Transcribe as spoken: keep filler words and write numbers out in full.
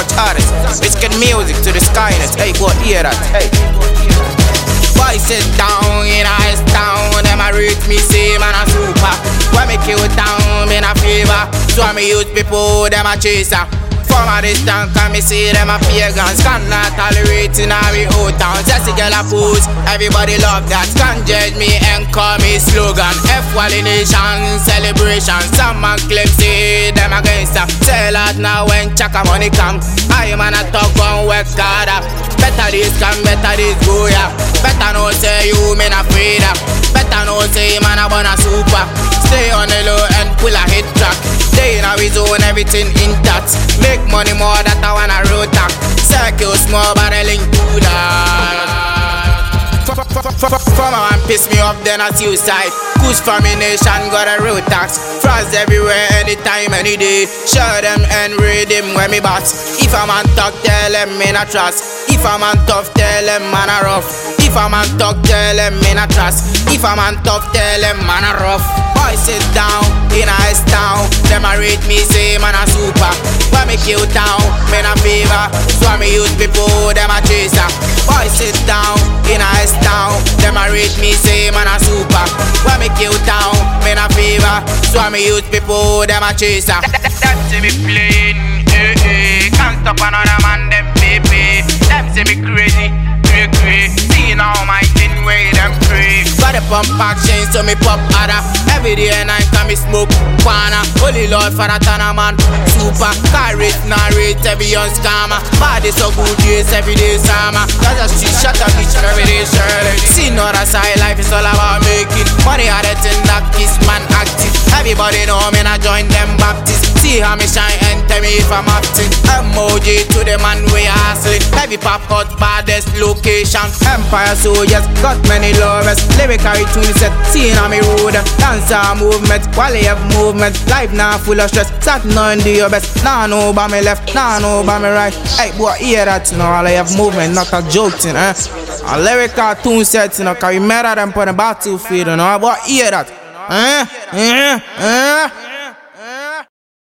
such artists. Risking music to the sky and hey, go hear that. Hey. Boy sit down in a ice town. Them a rate me say man a super. When me kill down, me in a favor. So I me use people, them a chaser. From a distance, can me see them a pagans. Cannot tolerate in our old town. Just a girl a pose, everybody love that. Can't judge me and call me slogan. F-Wally Nation, celebration. Some man claim say them a gangster. Sell out now when chaka money come. I man a talk on work harder. Better days come, better days go, yeah. Better know say you man afraid of. Better know say man a wanna super. Stay on the low and pull a hit track. Stay in our zone, everything intact. Make money more that I wanna road tack. Circle small but I link to that. From a man piss me off then I suicide. Kush from me nation got a road tax. Frost everywhere anytime any day. Show them and read them when me boss. If a man talk tell them me not trust. If a man tough tell them man a rough. If a man talk tell them me not trust. If a man tough tell them man a rough. Boy sit down in a ice town. Them a rate me say man a super. When me kill down, me a favor. So I me use people, them a chaser. Boy sit down in a ice town. Them a rate me say man a super. When me kill down, me a favor. So I me use people, them a chaser. Them see me playing, eh eh. Can't stop another man, them baby. Them see me crazy, cray cray. See now my thing way them cray. Got a pump action so me pop harder. Every day and night time me smoke pana. Holy Lord for that a man super. Car rate, narrate, every young scammer. Body so good, yes, every day summer. That's a street shut up, bitch, every day Shirley. See no other side, life is all about making money. Are the thing that kiss man active. Everybody know me not join them Baptist. See how me shine and tell me if I'm acting. Emoji to the man we hustling. Heavy pop hot, baddest location. Empire soldiers, got many lovers. Lyrical tune set, seeing on me road. Dancer movement, while they have movement. Life now full of stress, sat now and do your best. Now know about me left, now know about me right. Hey boy, hear that, you know, all I have movement, not a joke thing, eh. A lyrical tune set, you know, cause we murder them on the battlefield, you know, boy, hear that. Eh, eh, eh.